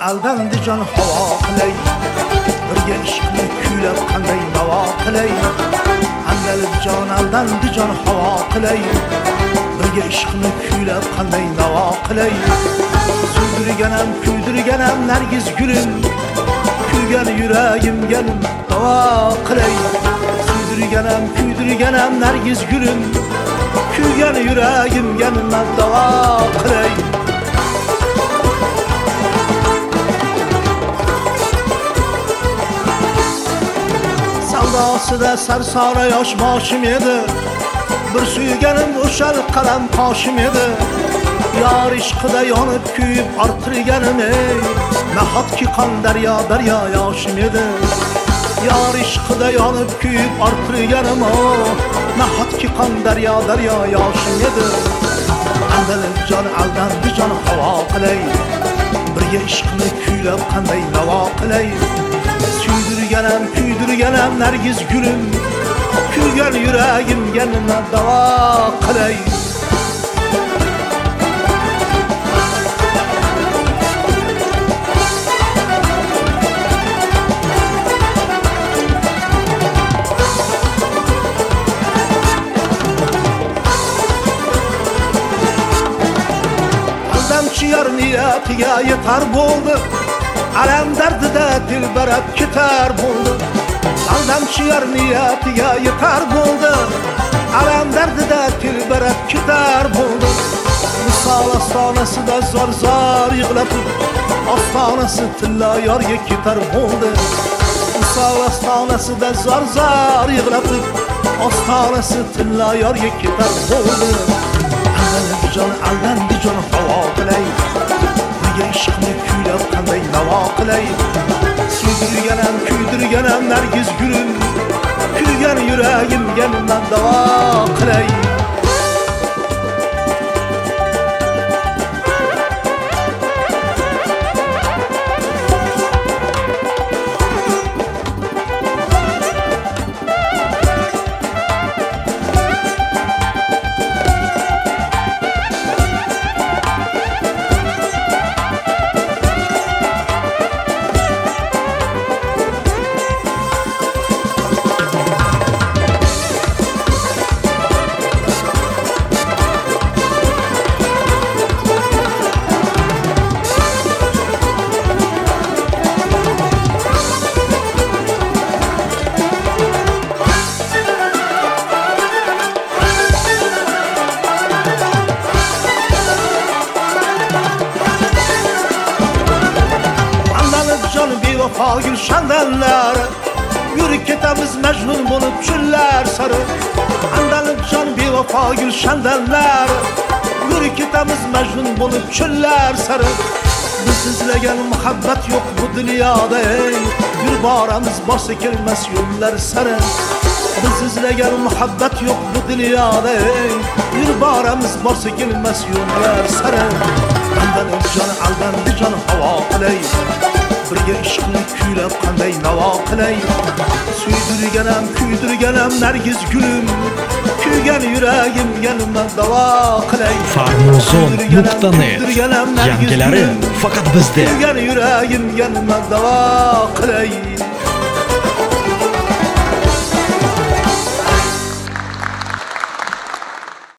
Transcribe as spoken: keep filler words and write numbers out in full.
aldandi jon havo qilay birga ishqni kuylab qanday navo qilay andalib jon aldandi jon havo qilay birga ishqni kuylab qanday navo qilay suydirganam kuydirganam nargiz gulim kuygan yuragimga davo qilay suydirganam kuydirganam nargiz gulim kuygan yuragimga davo qilay savdosida sarsora yosh boshim edi bir suyganim o'shal qalam qoshim edi yor ishqida yonib kuyib ortirganim ey nahotki qon daryo daryo yoshim edi yor ishqida yonib kuyib ortirganim o nahotki qon daryo daryo yoshim edi andalib jon aldandi jon havo qilay birga ishqni kuylab qanday navo qilay suydirganam kuydirganam nargiz gulim kuygan yuragimga nima davo qilay aldamchi yor niyatiga yetar bo'ldi alam dardida dilbarab ketar bo'ldi aldamchi yor niyatiga yetar bo'ldi alam dardida dilbarab ketar bo'ldi misol ostonasida zor zor yig'lab ostonasi tilla yorga ketar bo'ldi misol ostonasida zor zor yig'lab ostonasi tilla yorga ketar bo'ldi aldandi jon aldandi jon havo qilay ishqni kuylab qanday navo qilay suydirganam kuydirganam nargiz gulim kuygan yuragimga nima davo qilay vafo gulshandanlar yurib ketamiz majnun bo'lib chullar sari andalib jon bevafo gulshandanlar yurib ketamiz majnun bo'lib chullar sari biz izlagan muhabbat yo'q bu dunyoda yur boramiz borsa kelmas yo'llar sari biz izlagan muhabbat yo'q bu dunyoda yur boramiz borsa kelmas yo'llar sari andalib jon aldandi jon havo qilay birga ishqni kuylab qanday navo qilay suydirganam kuydirganam nargiz gulim kuygan yuragimga nima davo qilay farmuzon nuqta net yangilari faqat bizda kuygan yuragimga nima davo qilay